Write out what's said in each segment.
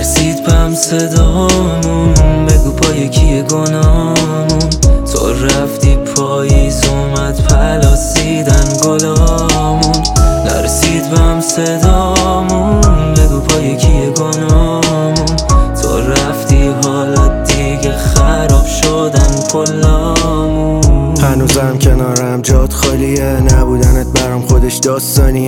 نرسید بهم صدامون، بگو پای کیه گناهمون. تو رفتی پاییز اومد پلاسیدن گلامون. نرسید بهم صدامون، بگو پای کیه گناهمون. تو رفتی حالا دیگه خراب شدن پلامون. هنوزم کنارم جات خالیه، نبودنت برام خودش داستانیه.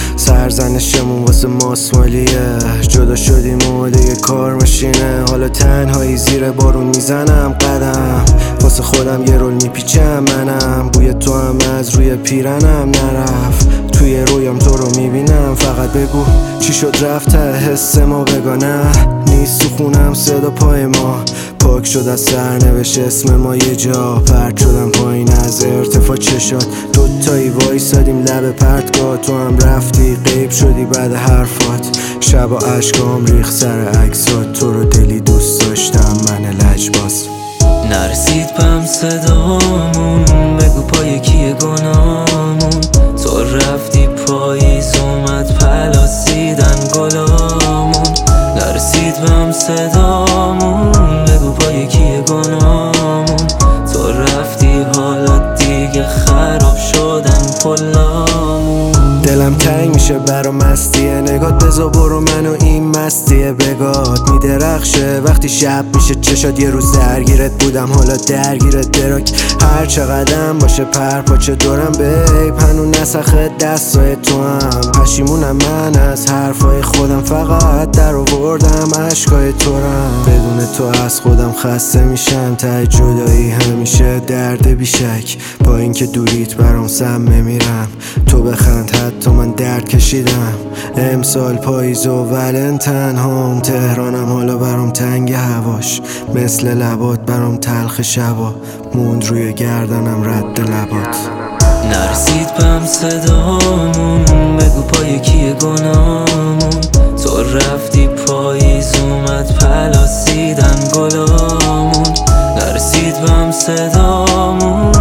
سرزنشمون واسه ماسمالیه، جدا شدیم و دیگه کار ماشینه. حالا تنهایی زیر بارون میزنم قدم، واسه خودم یه رول میپیچم منم. بوی تو هم از روی پیرنم نرفت، توی رویام تو رو میبینم. فقط بگو چی شد رفت ته حس ما بگانه نیست تو خونم صدا پای ما. پاک شد از سرنوشت اسم ما یه جا، پرد شدم پایین از ارتفاع چشات. دوتایی وایسادیم لب پرتگاه، تو هم رفتی غیب شدی بعد حرفات. شب و عشقام ریخ سر عکسات، تو رو دلی دوست داشتم من لجباز. نرسید بهم صدامون، بگو پای کیه گناهمون. تو رفتی پاییز اومد پلاسیدن گلامون. نرسید بهم صدامون، بگو پای کیه گناهمون. تو رفتی حالا دیگه خراب شدن پلامون. دلم تنگ میشه برا مستیه نگات، بزا برو منو این مستیه بگات. میدرخشه وقتی شب میشه چشات، یه روز درگیرت بودم حالا درگیرت دراک. هر چقدرم باشه پرپاچه دورم بیب، هنو نسخه دستای تو هم. پشیمونم من از حرفای خودم، فقط در آوردم عشقای تو رم. بدون تو از خودم خسته میشم، ته جدایی همیشه درد بیشک. با اینکه دوریت برام سم میمیرم، تو بخند حتی من درد کشیدم. امسال پاییز و ولنتن هم، تهرانم حالا برام تنگ هواش. مثل لبات برام تلخ شبا، موند روی گردنم رد لبات. نرسید بهم صدامون، بگو پای کیه گناهمون. تو رفتی پاییز اومد پلاسیدن گلامون. نرسید بهم صدامون،